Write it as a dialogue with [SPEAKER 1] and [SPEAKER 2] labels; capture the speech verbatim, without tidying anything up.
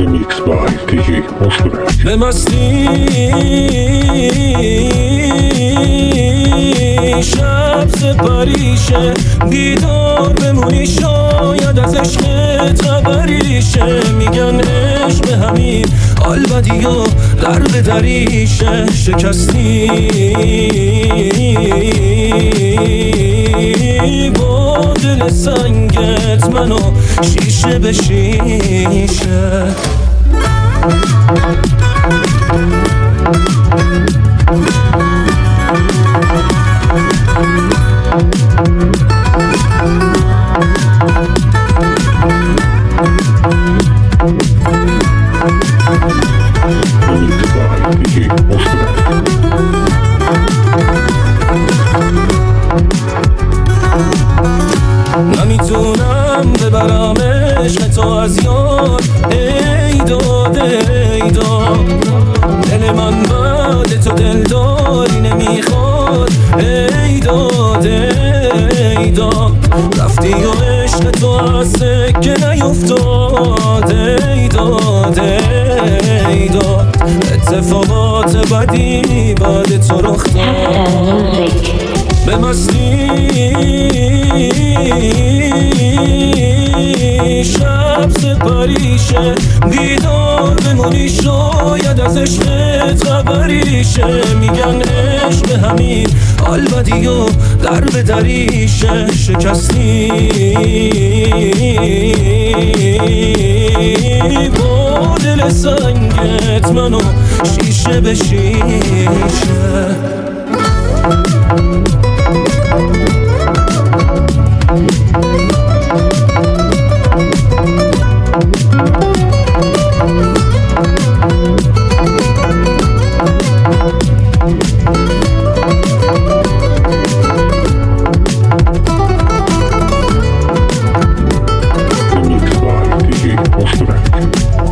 [SPEAKER 1] Remix by دی جی مشترک.
[SPEAKER 2] به مستی شب سپریشه، بیدار بمونی شاید از عشقت خبریشه. میگن عشق به همین حال بدی و در به دریشه. شکستی با دل سنگت منو شیشه به شیشه.
[SPEAKER 1] Remix by دی جی مشترک.
[SPEAKER 2] نمیتونم ببرم عشق تو از یاد، ای داد ای داد. دل من بعد تو دلداری نمیخواد، ای داد ای داد. رفتی و عشق تو از سکه نیفتاد، ای داد ای داد. اتفاقات بدی بعد تو رخ داد. به مستی شب سپریشه، بیدار بمونی شاید از عشقت خبریشه. میگن عشق به همین حال بدی و در به دریشه. شکستی با دل سنگت منو شیشه به شیشه.
[SPEAKER 1] Remix by دی جی مشترک.